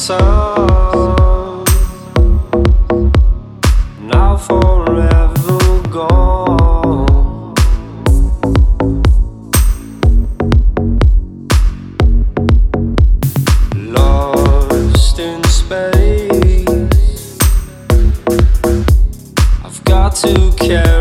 sound, now forever gone. Lost in space, I've got to carry